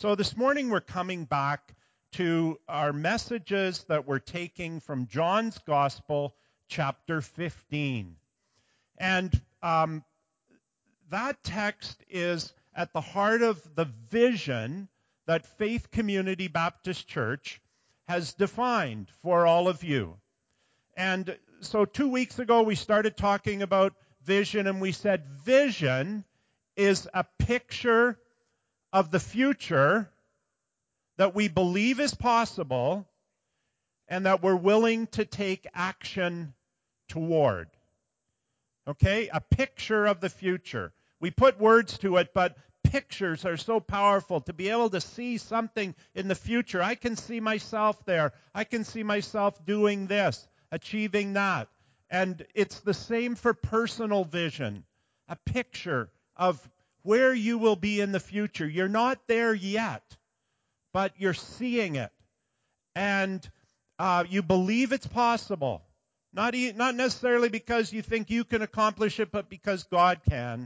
So this morning we're coming back to our messages that we're taking from John's Gospel, chapter 15. And that text is at the heart of the vision that Faith Community Baptist Church has defined for all of you. And so 2 weeks ago we started talking about vision, and we said vision is a picture of the future that we believe is possible and that we're willing to take action toward. Okay? A picture of the future. We put words to it, but pictures are so powerful to be able to see something in the future. I can see myself there. I can see myself doing this, achieving that. And it's the same for personal vision. A picture of where you will be in the future. You're not there yet, but you're seeing it. And you believe it's possible. Not necessarily because you think you can accomplish it, but because God can.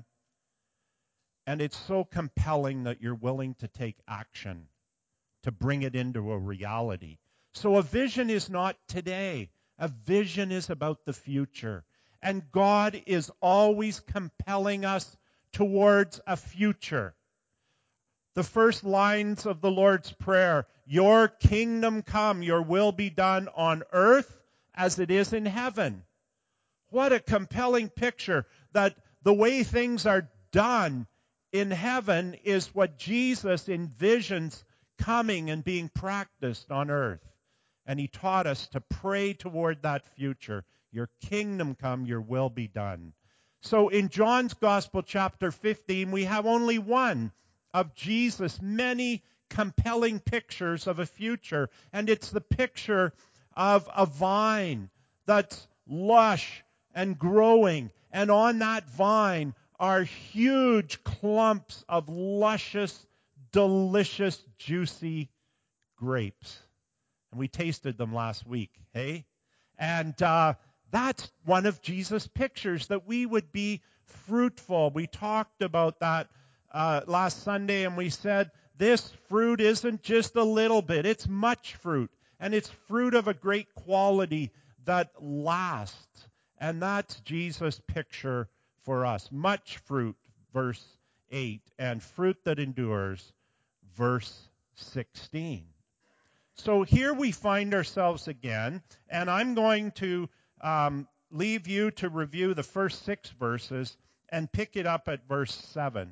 And it's so compelling that you're willing to take action to bring it into a reality. So a vision is not today. A vision is about the future. And God is always compelling us towards a future. The first lines of the Lord's Prayer, your kingdom come, your will be done on earth as it is in heaven. What a compelling picture that the way things are done in heaven is what Jesus envisions coming and being practiced on earth. And he taught us to pray toward that future. Your kingdom come, your will be done. So in John's Gospel, chapter 15, we have only one of Jesus' many compelling pictures of a future. And it's the picture of a vine that's lush and growing. And on that vine are huge clumps of luscious, delicious, juicy grapes. And we tasted them last week, hey? And that's one of Jesus' pictures, that we would be fruitful. We talked about that last Sunday, and we said this fruit isn't just a little bit. It's much fruit. And it's fruit of a great quality that lasts. And that's Jesus' picture for us. Much fruit, verse 8, and fruit that endures, verse 16. So here we find ourselves again, and I'm going to leave you to review the first 6 verses and pick it up at verse 7.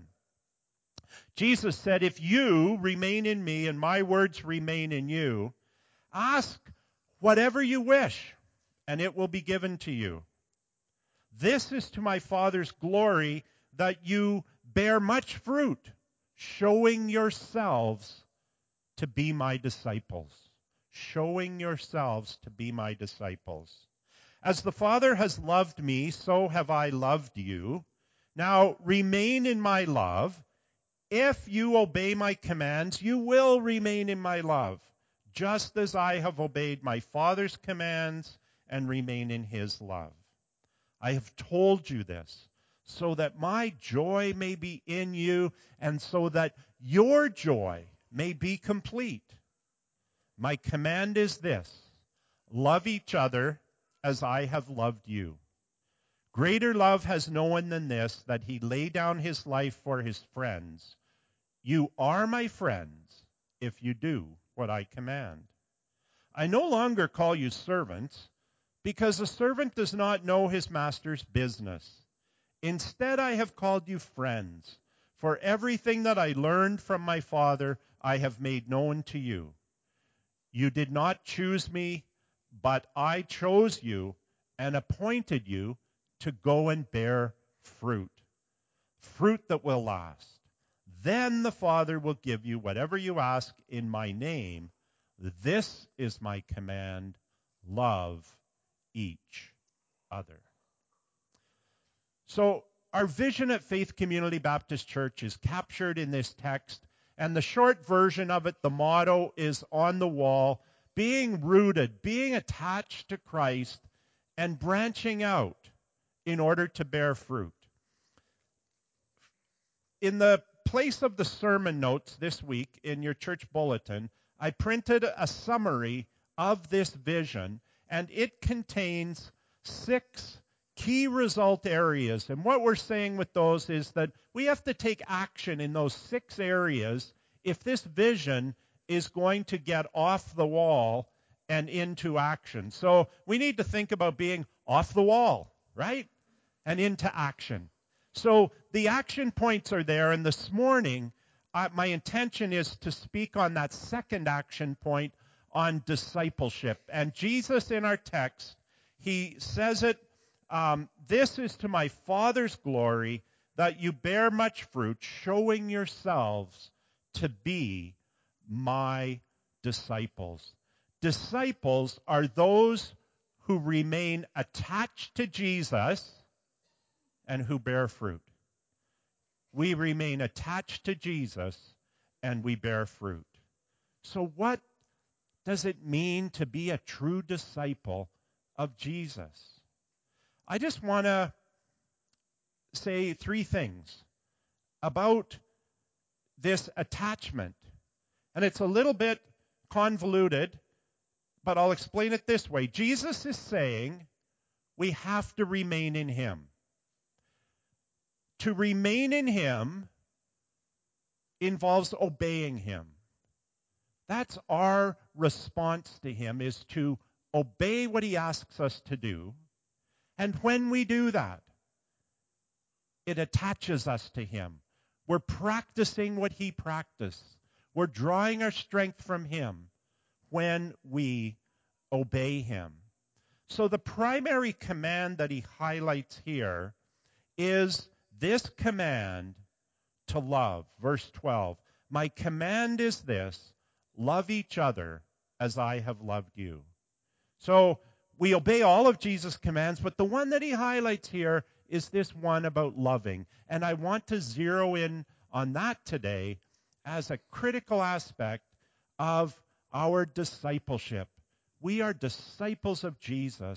Jesus said, if you remain in me and my words remain in you, ask whatever you wish, and it will be given to you. This is to my Father's glory, that you bear much fruit, showing yourselves to be my disciples. Showing yourselves to be my disciples. As the Father has loved me, so have I loved you. Now remain in my love. If you obey my commands, you will remain in my love, just as I have obeyed my Father's commands and remain in his love. I have told you this, so that my joy may be in you, and so that your joy may be complete. My command is this: love each other as I have loved you. Greater love has no one than this, that he lay down his life for his friends. You are my friends if you do what I command. I no longer call you servants, because a servant does not know his master's business. Instead, I have called you friends, for everything that I learned from my Father I have made known to you. You did not choose me, but I chose you and appointed you to go and bear fruit, fruit that will last. Then the Father will give you whatever you ask in my name. This is my command: love each other. So our vision at Faith Community Baptist Church is captured in this text, and the short version of it, the motto, is on the wall: being rooted, being attached to Christ, and branching out in order to bear fruit. In the place of the sermon notes this week in your church bulletin, I printed a summary of this vision, and it contains 6 key result areas. And what we're saying with those is that we have to take action in those 6 areas if this vision is going to get off the wall and into action. So we need to think about being off the wall, right? And into action. So the action points are there, and this morning my intention is to speak on that second action point on discipleship. And Jesus in our text, he says it, this is to my Father's glory that you bear much fruit, showing yourselves to be my disciples. Disciples are those who remain attached to Jesus and who bear fruit. We remain attached to Jesus and we bear fruit. So what does it mean to be a true disciple of Jesus? I just want to say 3 things about this attachment. And it's a little bit convoluted, but I'll explain it this way. Jesus is saying we have to remain in him. To remain in him involves obeying him. That's our response to him, is to obey what he asks us to do. And when we do that, it attaches us to him. We're practicing what he practiced. We're drawing our strength from him when we obey him. So the primary command that he highlights here is this command to love. Verse 12, my command is this, love each other as I have loved you. So we obey all of Jesus' commands, but the one that he highlights here is this one about loving. And I want to zero in on that today as a critical aspect of our discipleship. We are disciples of Jesus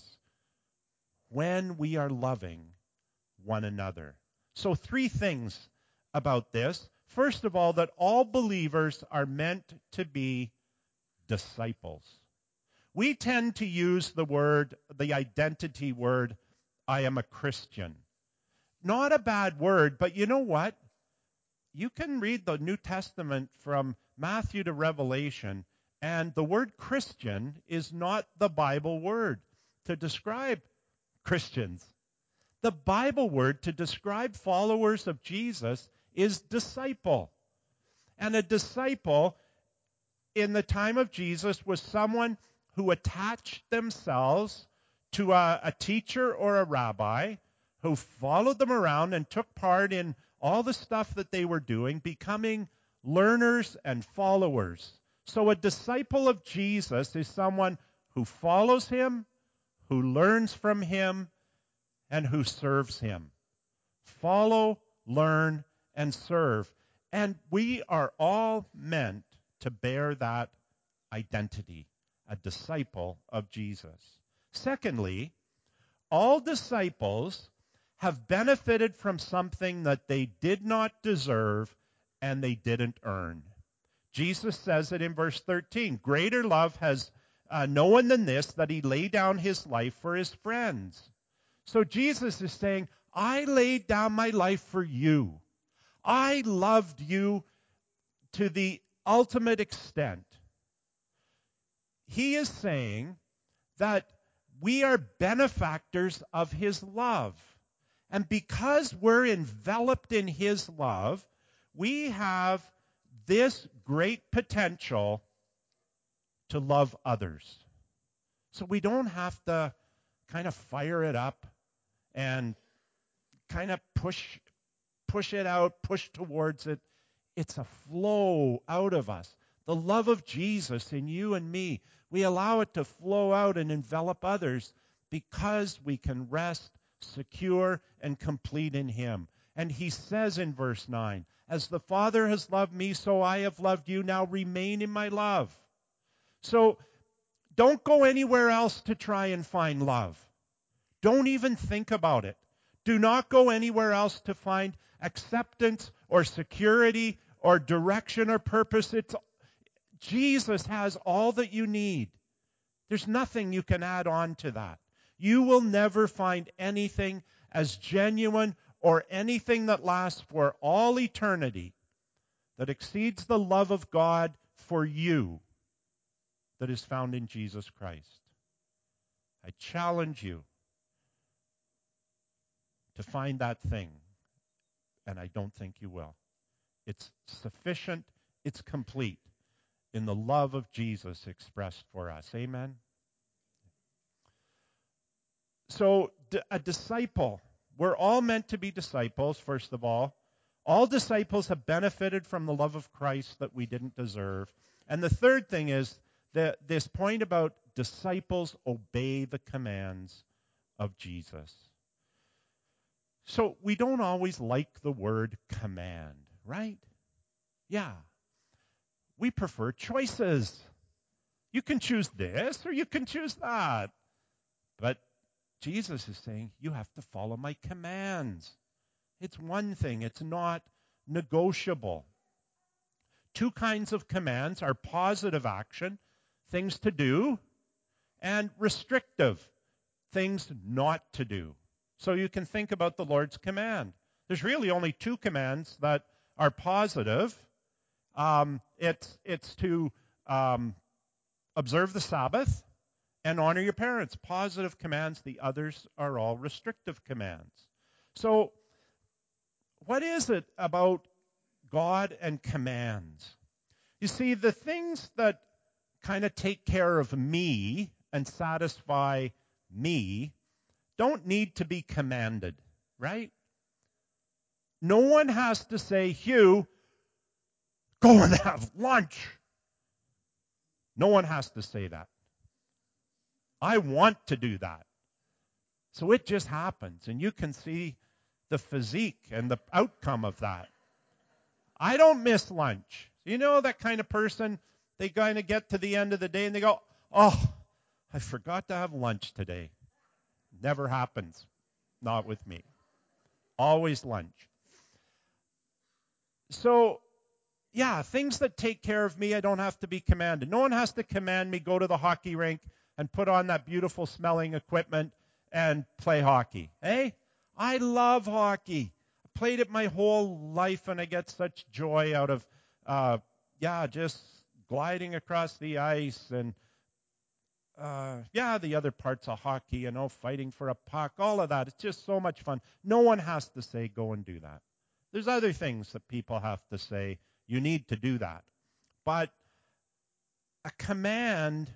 when we are loving one another. So 3 things about this. First of all, that all believers are meant to be disciples. We tend to use the identity word, I am a Christian. Not a bad word, but you know what? You can read the New Testament from Matthew to Revelation, and the word Christian is not the Bible word to describe Christians. The Bible word to describe followers of Jesus is disciple. And a disciple in the time of Jesus was someone who attached themselves to a teacher or a rabbi, who followed them around and took part in all the stuff that they were doing, becoming learners and followers. So a disciple of Jesus is someone who follows him, who learns from him, and who serves him. Follow, learn, and serve. And we are all meant to bear that identity, a disciple of Jesus. Secondly, all disciples have benefited from something that they did not deserve and they didn't earn. Jesus says it in verse 13. Greater love has no one than this, that he lay down his life for his friends. So Jesus is saying, I laid down my life for you. I loved you to the ultimate extent. He is saying that we are benefactors of his love. And because we're enveloped in his love, we have this great potential to love others. So we don't have to kind of fire it up and kind of push it out, push towards it. It's a flow out of us. The love of Jesus in you and me, we allow it to flow out and envelop others because we can rest secure and complete in him. And he says in verse 9, as the Father has loved me, so I have loved you. Now remain in my love. So don't go anywhere else to try and find love. Don't even think about it. Do not go anywhere else to find acceptance or security or direction or purpose. Jesus has all that you need. There's nothing you can add on to that. You will never find anything as genuine or anything that lasts for all eternity that exceeds the love of God for you that is found in Jesus Christ. I challenge you to find that thing, and I don't think you will. It's sufficient, it's complete in the love of Jesus expressed for us. Amen? So, a disciple, we're all meant to be disciples, first of all. All disciples have benefited from the love of Christ that we didn't deserve. And the third thing is that this point about disciples obey the commands of Jesus. So we don't always like the word command, right? Yeah. We prefer choices. You can choose this or you can choose that. But Jesus is saying, you have to follow my commands. It's one thing. It's not negotiable. Two kinds of commands are positive action, things to do, and restrictive, things not to do. So you can think about the Lord's command. There's really only two commands that are positive. It's to observe the Sabbath and honor your parents. Positive commands. The others are all restrictive commands. So what is it about God and commands? You see, the things that kind of take care of me and satisfy me don't need to be commanded, right? No one has to say, Hugh, go and have lunch. No one has to say that. I want to do that. So it just happens, and you can see the physique and the outcome of that. I don't miss lunch. You know that kind of person, they kind of get to the end of the day and they go, oh, I forgot to have lunch today. Never happens. Not with me. Always lunch. So, yeah, things that take care of me, I don't have to be commanded. No one has to command me go to the hockey rink and put on that beautiful smelling equipment and play hockey. Hey, I love hockey. I played it my whole life and I get such joy out of, just gliding across the ice and, the other parts of hockey, fighting for a puck, all of that. It's just so much fun. No one has to say, go and do that. There's other things that people have to say, you need to do that. But a command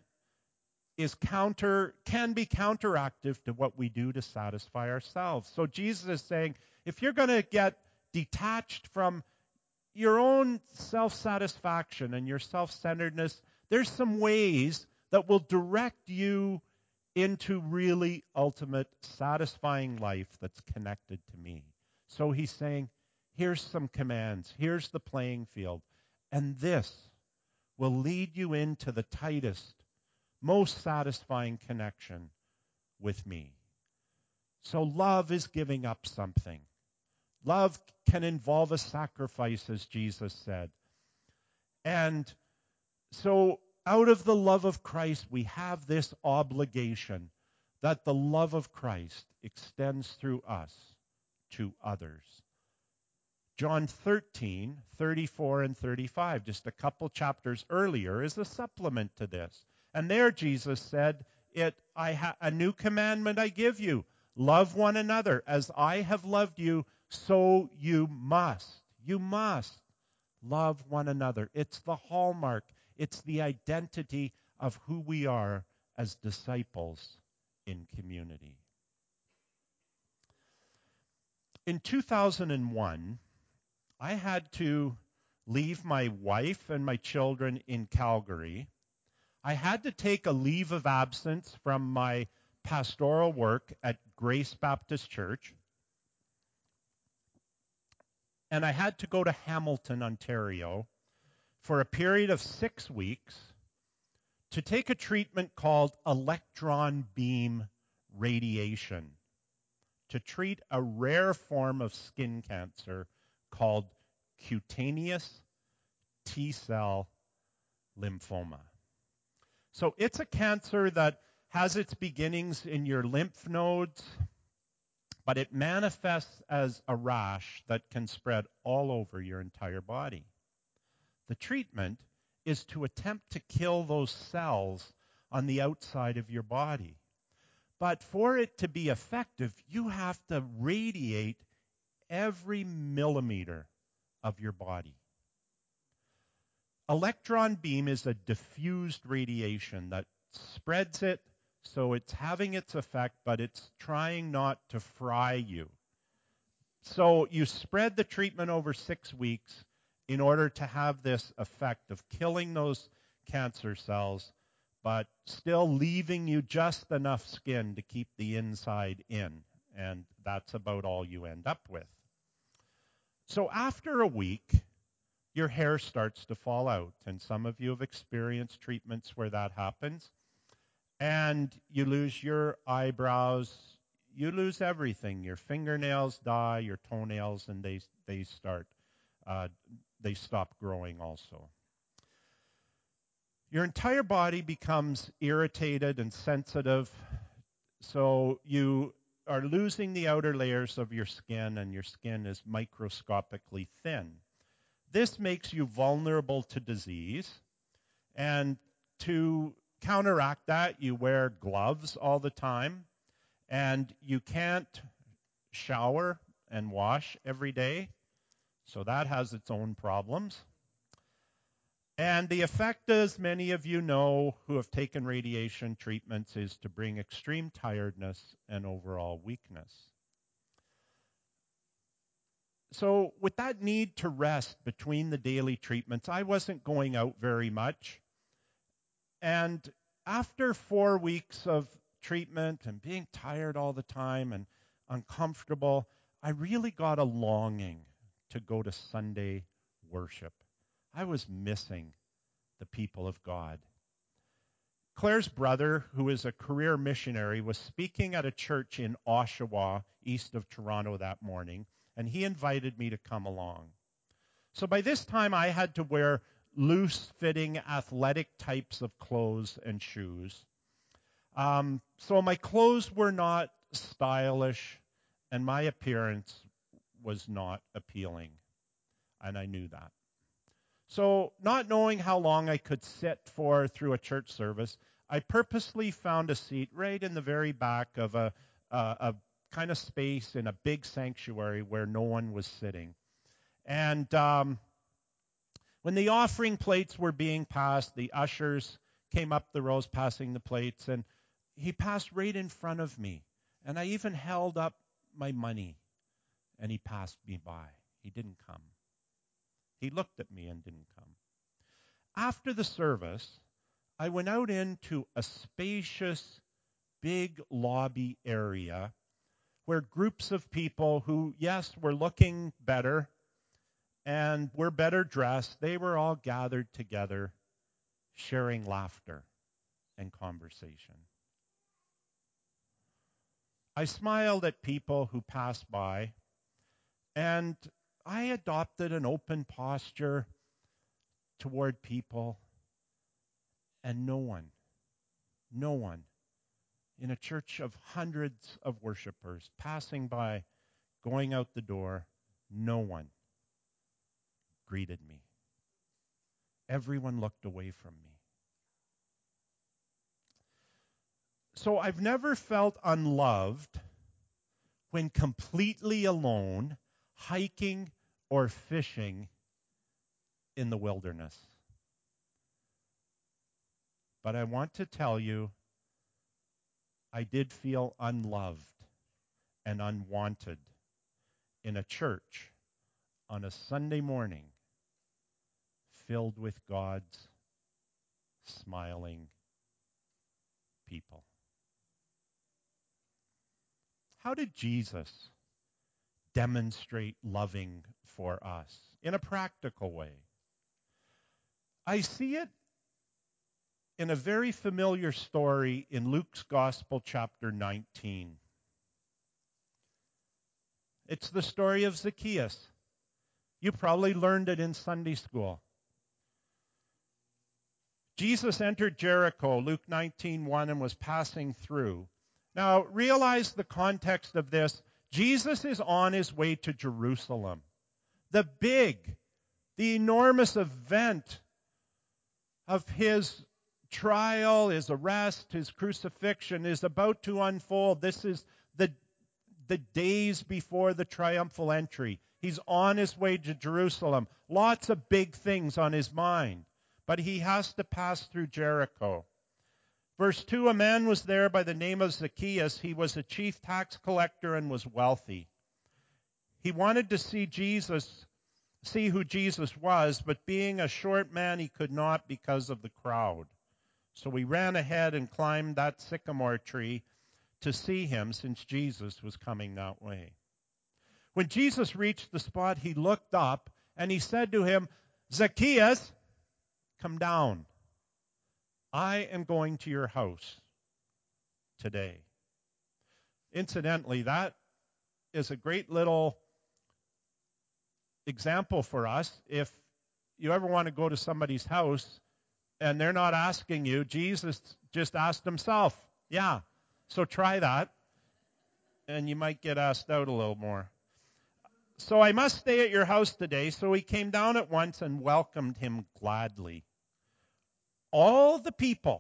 can be counteractive to what we do to satisfy ourselves. So Jesus is saying, if you're going to get detached from your own self-satisfaction and your self-centeredness, there's some ways that will direct you into really ultimate satisfying life that's connected to me. So he's saying, here's some commands. Here's the playing field. And this will lead you into the tightest, most satisfying connection with me. So love is giving up something. Love can involve a sacrifice, as Jesus said. And so out of the love of Christ, we have this obligation that the love of Christ extends through us to others. John 13:34 and 35, just a couple chapters earlier, is a supplement to this. And there Jesus said, a new commandment I give you, love one another. As I have loved you, so you must love one another. It's the hallmark. It's the identity of who we are as disciples in community. In 2001, I had to leave my wife and my children in Calgary. I had to take a leave of absence from my pastoral work at Grace Baptist Church. And I had to go to Hamilton, Ontario, for a period of 6 weeks to take a treatment called electron beam radiation to treat a rare form of skin cancer called cutaneous T-cell lymphoma. So it's a cancer that has its beginnings in your lymph nodes, but it manifests as a rash that can spread all over your entire body. The treatment is to attempt to kill those cells on the outside of your body. But for it to be effective, you have to radiate every millimeter of your body. Electron beam is a diffused radiation that spreads it, so it's having its effect, but it's trying not to fry you. So you spread the treatment over 6 weeks in order to have this effect of killing those cancer cells, but still leaving you just enough skin to keep the inside in. And that's about all you end up with. So after a week, your hair starts to fall out. And some of you have experienced treatments where that happens. And you lose your eyebrows. You lose everything. Your fingernails die, your toenails, and they stop growing also. Your entire body becomes irritated and sensitive, so you are losing the outer layers of your skin, and your skin is microscopically thin. This makes you vulnerable to disease, and to counteract that, you wear gloves all the time, and you can't shower and wash every day, so that has its own problems. And the effect, as many of you know who have taken radiation treatments, is to bring extreme tiredness and overall weakness. So with that need to rest between the daily treatments, I wasn't going out very much. And after 4 weeks of treatment and being tired all the time and uncomfortable, I really got a longing to go to Sunday worship. I was missing the people of God. Claire's brother, who is a career missionary, was speaking at a church in Oshawa, east of Toronto, that morning, and he invited me to come along. So by this time, I had to wear loose-fitting athletic types of clothes and shoes. So my clothes were not stylish, and my appearance was not appealing, and I knew that. So not knowing how long I could sit for through a church service, I purposely found a seat right in the very back of a kind of space in a big sanctuary where no one was sitting. And when the offering plates were being passed, the ushers came up the rows passing the plates, and he passed right in front of me. And I even held up my money, and he passed me by. He didn't come. He looked at me and didn't come. After the service, I went out into a spacious, big lobby area where groups of people who, yes, were looking better and were better dressed, they were all gathered together, sharing laughter and conversation. I smiled at people who passed by, and I adopted an open posture toward people, and no one in a church of hundreds of worshipers passing by, going out the door, no one greeted me. Everyone looked away from me. So I've never felt unloved when completely alone, hiking or fishing in the wilderness. But I want to tell you, I did feel unloved and unwanted in a church on a Sunday morning filled with God's smiling people. How did Jesus demonstrate loving for us in a practical way? I see it in a very familiar story in Luke's Gospel, chapter 19. It's the story of Zacchaeus. You probably learned it in Sunday school. Jesus entered Jericho, Luke 19:1, and was passing through. Now, realize the context of this. Jesus is on his way to Jerusalem. The enormous event of his trial, his arrest, his crucifixion is about to unfold. This is the days before the triumphal entry. He's on his way to Jerusalem. Lots of big things on his mind. But he has to pass through Jericho. Verse 2, a man was there by the name of Zacchaeus. He was a chief tax collector and was wealthy. He wanted to see who Jesus was, but being a short man, he could not because of the crowd. So he ran ahead and climbed that sycamore tree to see him, since Jesus was coming that way. When Jesus reached the spot, he looked up and he said to him, Zacchaeus, come down. I am going to your house today. Incidentally, that is a great little example for us. If you ever want to go to somebody's house and they're not asking you, Jesus just asked himself. Yeah. So try that, and you might get asked out a little more. So I must stay at your house today. So he came down at once and welcomed him gladly. All the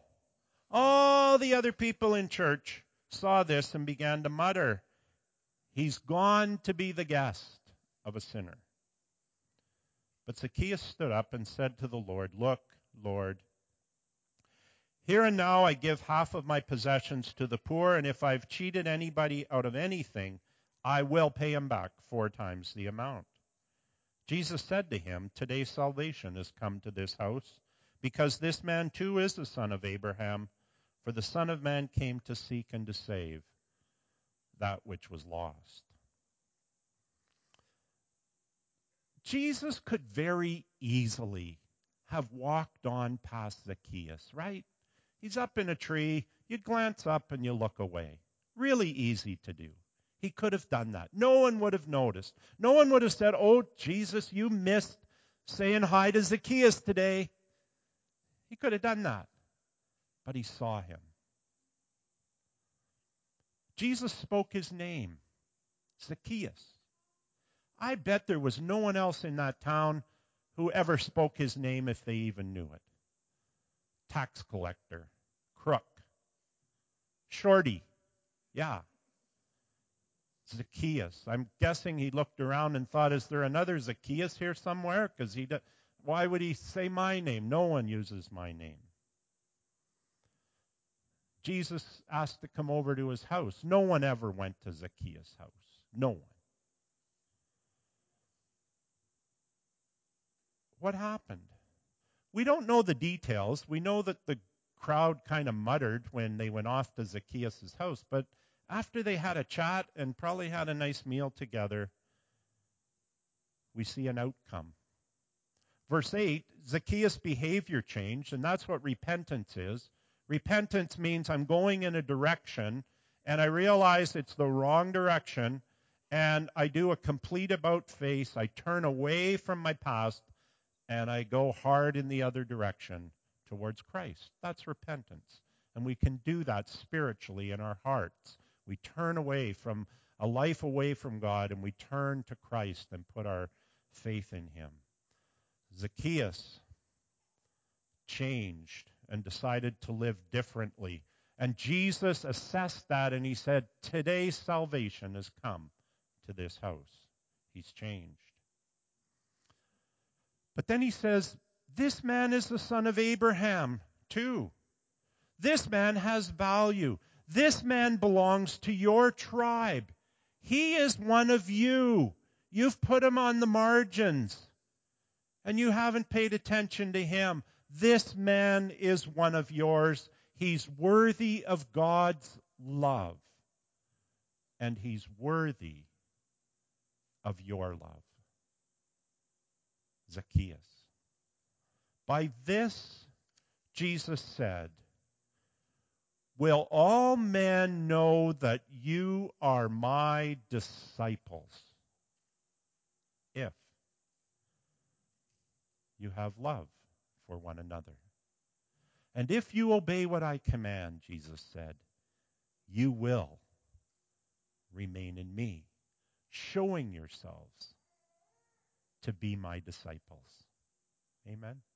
other people in church saw this and began to mutter, he's gone to be the guest of a sinner. But Zacchaeus stood up and said to the Lord, look, Lord, here and now I give half of my possessions to the poor, and if I've cheated anybody out of anything, I will pay him back 4 times the amount. Jesus said to him, today salvation has come to this house, because this man too is the son of Abraham, for the Son of Man came to seek and to save that which was lost. Jesus could very easily have walked on past Zacchaeus, right? He's up in a tree. You'd glance up and you look away. Really easy to do. He could have done that. No one would have noticed. No one would have said, oh, Jesus, you missed saying hi to Zacchaeus today. He could have done that. But he saw him. Jesus spoke his name, Zacchaeus. I bet there was no one else in that town who ever spoke his name if they even knew it. Tax collector, crook, shorty, yeah. Zacchaeus. I'm guessing he looked around and thought, is there another Zacchaeus here somewhere? Because why would he say my name? No one uses my name. Jesus asked to come over to his house. No one ever went to Zacchaeus' house. No one. What happened? We don't know the details. We know that the crowd kind of muttered when they went off to Zacchaeus' house, but after they had a chat and probably had a nice meal together, we see an outcome. Verse 8, Zacchaeus' behavior changed, and that's what repentance is. Repentance means I'm going in a direction, and I realize it's the wrong direction, and I do a complete about-face. I turn away from my past, and I go hard in the other direction towards Christ. That's repentance. And we can do that spiritually in our hearts. We turn away from a life away from God, and we turn to Christ and put our faith in him. Zacchaeus changed and decided to live differently. And Jesus assessed that, and he said, today's salvation has come to this house. He's changed. But then he says, this man is the son of Abraham, too. This man has value. This man belongs to your tribe. He is one of you. You've put him on the margins, and you haven't paid attention to him. This man is one of yours. He's worthy of God's love, and he's worthy of your love. Zacchaeus. By this, Jesus said, will all men know that you are my disciples? you have love for one another. And if you obey what I command, Jesus said, you will remain in me, showing yourselves to be my disciples. Amen.